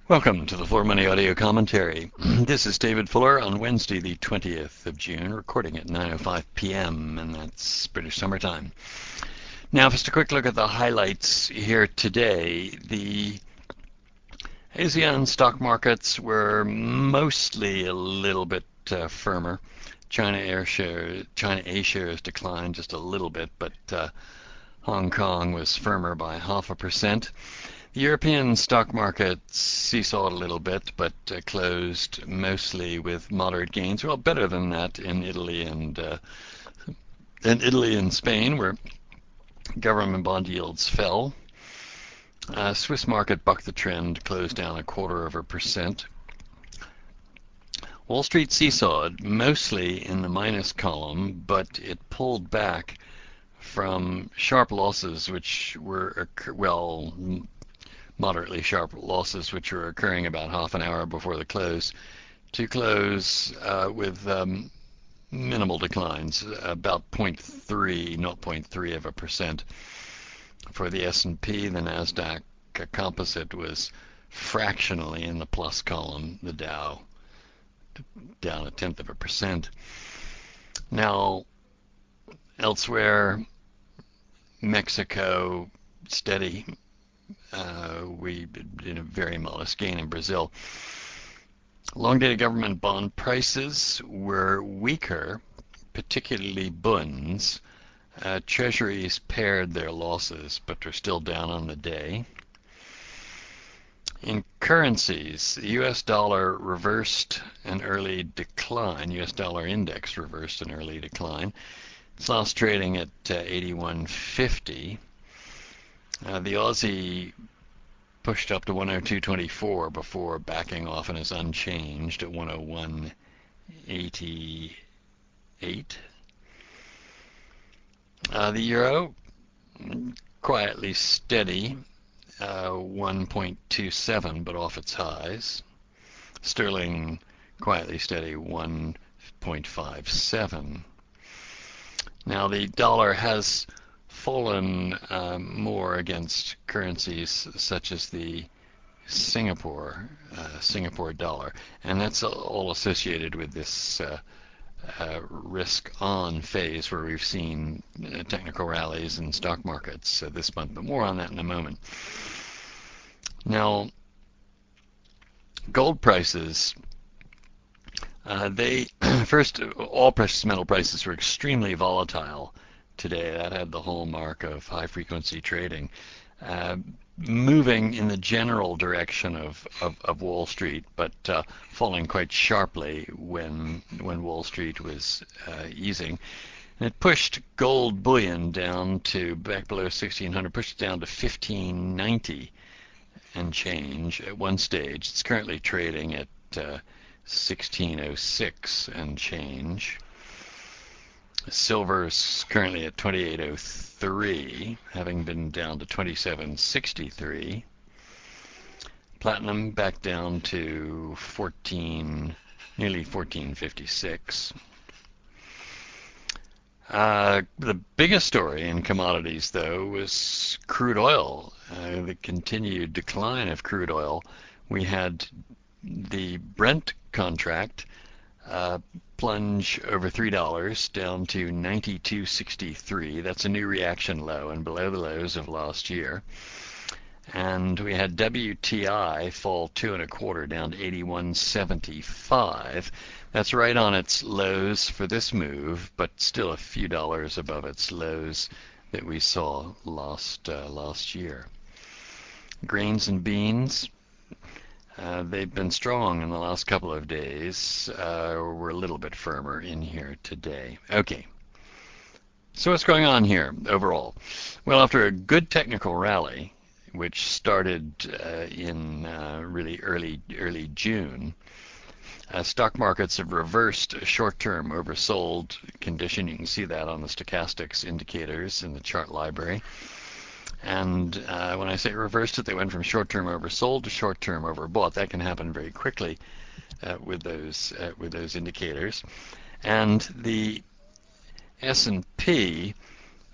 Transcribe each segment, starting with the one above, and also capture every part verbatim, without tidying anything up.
Welcome to the For Money Audio Commentary. This is David Fuller on Wednesday, the twentieth of June, recording at nine oh five p m, and that's British summertime. Now, just a quick look at the highlights here today. The ASEAN stock markets were mostly a little bit uh, firmer. China Air share, China A shares declined just a little bit, but uh, Hong Kong was firmer by half a percent. The European stock market seesawed a little bit, but uh, closed mostly with moderate gains. Well, better than that in Italy and uh, in Italy and Spain, where government bond yields fell. Uh, Swiss market bucked the trend, closed down a quarter of a percent. Wall Street seesawed, mostly in the minus column, but it pulled back from sharp losses, which were, well, moderately sharp losses, which were occurring about half an hour before the close, to close uh, with um, minimal declines, about zero point three, not zero point three of a percent. For the S and P, the NASDAQ composite was fractionally in the plus column, the Dow down a tenth of a percent. Now, elsewhere, Mexico steady. Uh, we did a very modest gain in Brazil. Long-dated government bond prices were weaker, particularly bunds. Uh, treasuries pared their losses, but are still down on the day. In currencies, the U S dollar reversed an early decline. U S dollar index reversed an early decline. It's last trading at uh, eighty-one fifty. Uh, the Aussie pushed up to one oh two twenty-four before backing off and is unchanged at one oh one eighty-eight. Uh, the euro, quietly steady, uh, one point two seven, but off its highs. Sterling, quietly steady, one point five seven. Now, the dollar has fallen um, more against currencies such as the Singapore uh, Singapore dollar, and that's all associated with this uh, uh, risk-on phase where we've seen uh, technical rallies in stock markets uh, this month, but more on that in a moment. Now, gold prices, uh, they first, all precious metal prices were extremely volatile today. That had the hallmark of high-frequency trading. Uh, moving in the general direction of, of, of Wall Street, but uh, falling quite sharply when when Wall Street was uh, easing. And it pushed gold bullion down to back below sixteen hundred, pushed it down to fifteen ninety and change at one stage. It's currently trading at uh, sixteen oh six and change. Silver's currently at twenty-eight oh three, having been down to twenty-seven sixty-three. Platinum back down to fourteen, nearly fourteen fifty-six. Uh, the biggest story in commodities, though, was crude oil. Uh, the continued decline of crude oil. We had the Brent contract Uh, plunge over three dollars down to ninety-two sixty-three. That's a new reaction low and below the lows of last year. And we had W T I fall two and a quarter down to eighty-one seventy-five. That's right on its lows for this move, but still a few dollars above its lows that we saw last uh, last year. Grains and beans. Uh, they've been strong in the last couple of days. Uh, we're a little bit firmer in here today. Okay. So what's going on here overall? Well, after a good technical rally, which started uh, in uh, really early early June, uh, stock markets have reversed a short-term oversold condition. You can see that on the stochastics indicators in the chart library. And uh, when I say reversed it, they went from short-term oversold to short-term overbought. That can happen very quickly uh, with those uh, with those indicators. And the S and P,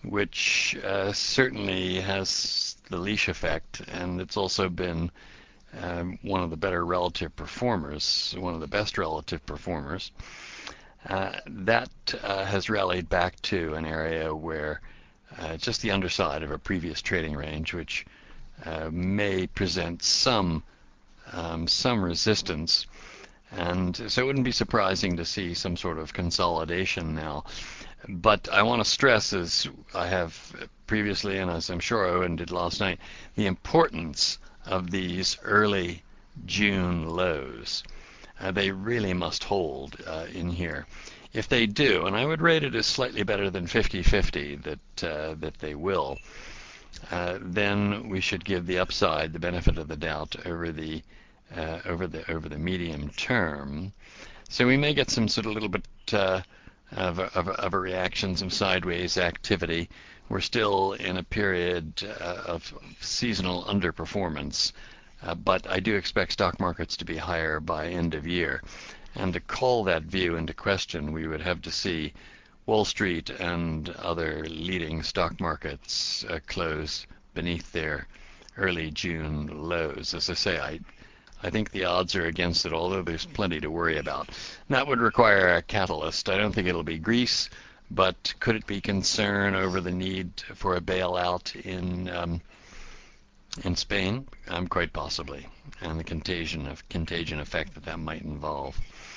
which uh, certainly has the leash effect, and it's also been um, one of the better relative performers, one of the best relative performers. Uh, that uh, has rallied back to an area where uh, just the underside of a previous trading range, which uh, may present some um, some resistance, and so it wouldn't be surprising to see some sort of consolidation now. But I want to stress, as I have previously, and as I'm sure Owen did last night, the importance of these early June lows. Uh, they really must hold uh, in here. If they do, and I would rate it as slightly better than fifty fifty that uh, that they will, uh, then we should give the upside the benefit of the doubt over the uh, over the over the medium term. So we may get some sort of little bit uh, of, a, of, a, of a reaction, some sideways activity. We're still in a period uh, of seasonal underperformance. Uh, but I do expect stock markets to be higher by end of year. And to call that view into question, we would have to see Wall Street and other leading stock markets uh, close beneath their early June lows. As I say, I, I think the odds are against it, although there's plenty to worry about. That would require a catalyst. I don't think it'll be Greece, but could it be concern over the need for a bailout in um, in Spain? Um, quite possibly, and the contagion of contagion effect that that might involve.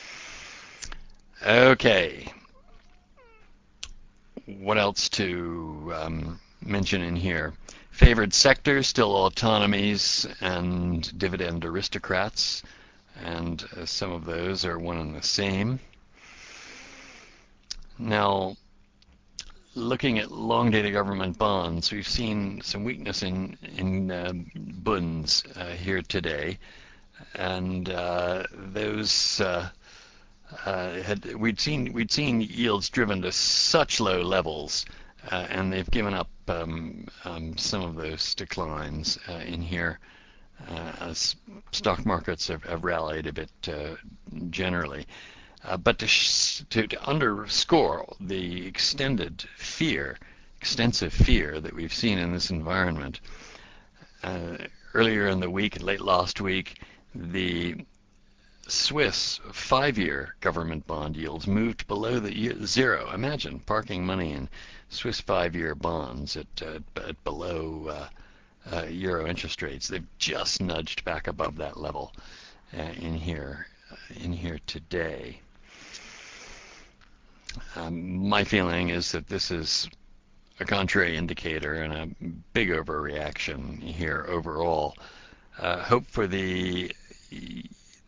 Okay, what else to um, mention in here? Favored sectors, still autonomies and dividend aristocrats, and uh, some of those are one and the same. Now, looking at long-dated government bonds, we've seen some weakness in in uh, bunds uh, here today, and uh, those uh, uh, had we'd seen we'd seen yields driven to such low levels, uh, and they've given up um, um, some of those declines uh, in here uh, as stock markets have, have rallied a bit uh, generally. Uh, but to, sh- to, to underscore the extended fear, extensive fear that we've seen in this environment, uh, earlier in the week, late last week, the Swiss five-year government bond yields moved below the year, zero. Imagine parking money in Swiss five-year bonds at, uh, at below uh, uh, euro interest rates. They've just nudged back above that level uh, in here, uh, in here today. Um, my feeling is that this is a contrary indicator and a big overreaction here overall. Uh, hope for the E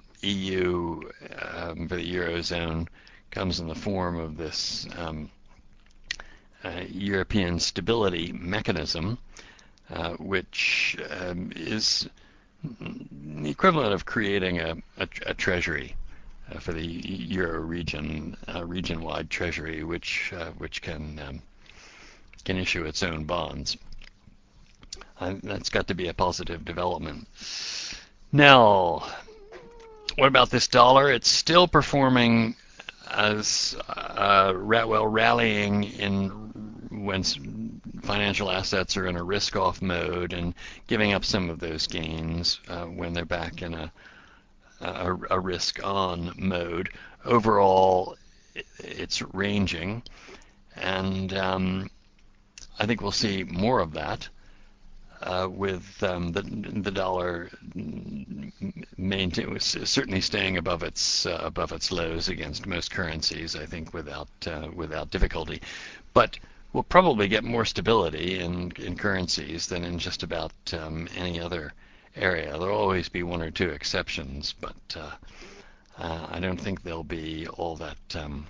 U, um, for the Eurozone, comes in the form of this um, uh, European Stability Mechanism, uh, which um, is the equivalent of creating a, a, a treasury. Uh, for the Euro region, uh, region-wide treasury, which uh, which can um, can issue its own bonds. Uh, that's got to be a positive development. Now, what about this dollar? It's still performing as uh, well, rallying in when financial assets are in a risk-off mode and giving up some of those gains uh, when they're back in a A, a risk-on mode. Overall, it's ranging, and um, I think we'll see more of that uh, with um, the the dollar maintain, certainly staying above its uh, above its lows against most currencies. I think without uh, without difficulty, but we'll probably get more stability in in currencies than in just about um, any other area. There'll always be one or two exceptions, but uh, uh, I don't think they'll be all that um,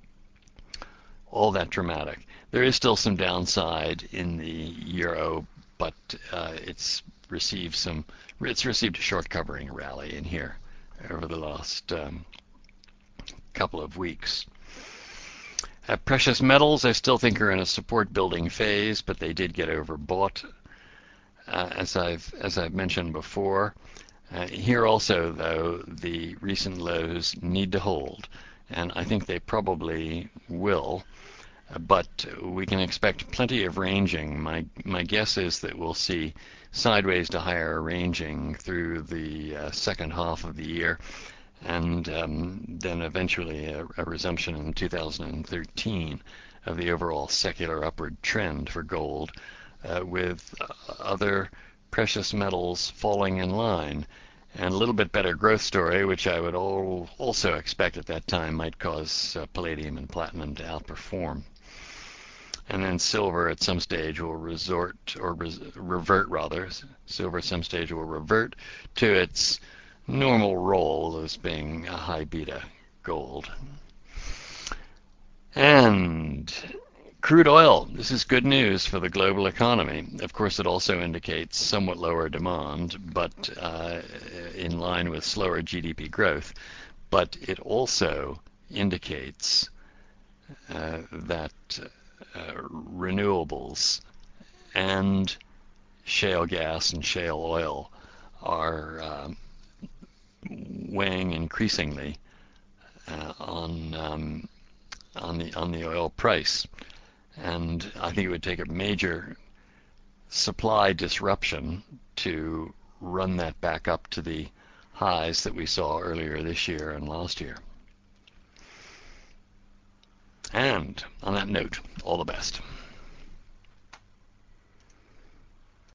all that dramatic. There is still some downside in the euro, but uh, it's received some it's received a short covering rally in here over the last um, couple of weeks. Uh, precious metals, I still think are in a support building phase, but they did get overbought. Uh, as I've as I've mentioned before, uh, here also though the recent lows need to hold, and I think they probably will. uh, but we can expect plenty of ranging. My my guess is that we'll see sideways to higher ranging through the uh, second half of the year, and um, then eventually a, a resumption in two thousand thirteen of the overall secular upward trend for gold, uh, with uh, other precious metals falling in line. And a little bit better growth story, which I would all also expect at that time, might cause uh, palladium and platinum to outperform. And then silver at some stage will resort, or res- revert rather, silver at some stage will revert to its normal role as being a high beta gold. And crude oil, this is good news for the global economy. Of course, it also indicates somewhat lower demand, but uh, in line with slower G D P growth. But it also indicates uh, that uh, renewables and shale gas and shale oil are uh, weighing increasingly uh, on um, on the on the oil price. And I think it would take a major supply disruption to run that back up to the highs that we saw earlier this year and last year. And on that note, all the best.